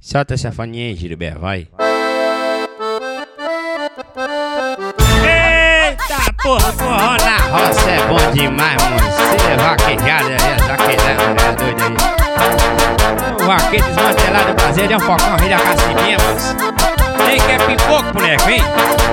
Solta essa faninha aí, Gilberto, vai. Eita porra, forró na roça é bom demais, mano. Você é vaquejado, é doido aí. O vaqueiro desmantelado do Brasil é um focão, rei da cacimbinha, moço. Nem quer pipoco, boneco, hein?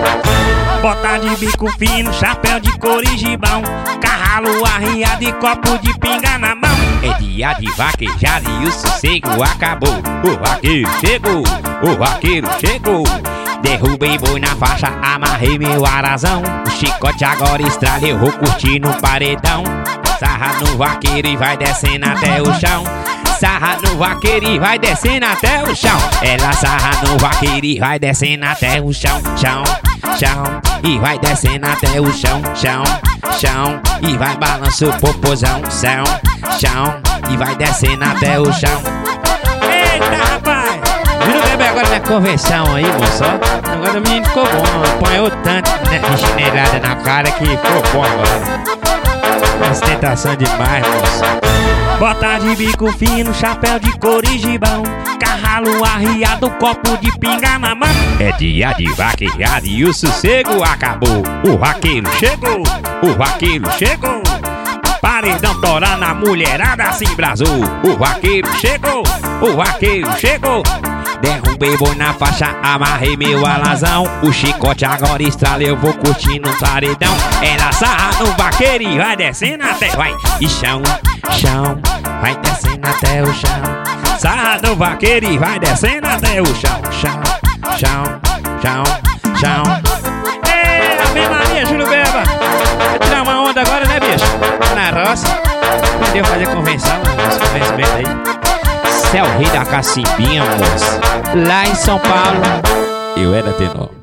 Bota de bico fino, chapéu de couro e gibão, carralo arriado e copo de pinga na mão. É dia de vaquejada e o sossego acabou. O vaqueiro chegou, o vaqueiro chegou. Derrubei boi na faixa, amarrei meu arazão. O chicote agora estrala, eu vou curtir no paredão. Sarra no vaqueiro e vai descendo até o chão. Sarra no vaqueiro e vai descendo até o chão. Ela sarra no vaqueiro e vai descendo até o chão. Chão, chão, e vai descendo até o chão. Chão, chão, e vai balança o popozão. Chão, chão, e vai descendo até o chão. Eita, rapaz! Viu, bebê, agora na convenção aí, moço? Agora o menino ficou bom, apanhou tanto de chinelada na cara que ficou bom agora. Ostentação demais, moço. Bota de bico fino, chapéu de couro e gibão, carralo arriado, copo de pinga na mão. É dia de vaquejada e o sossego acabou. O vaqueiro chegou, o vaqueiro chegou. Paredão torar na mulherada se embrasou. O vaqueiro chegou, o vaqueiro chegou. Derrubei boi na faixa, amarrei meu alazão. O chicote agora estrala, eu vou curtindo um paredão. Ela sarra no vaqueiro e vai descendo até, vai. E chão, chão, vai descendo até o chão. Sarra no vaqueiro e vai descendo até o chão. Chão, chão, chão, chão. Ei, Ave Maria, Júlio Beba. Vai tirar uma onda agora, né, bicho? Na roça. Deu fazer convenção, esse convencimento aí. Você é o rei da cacimbinha, moço. Lá em São Paulo, eu era tenor.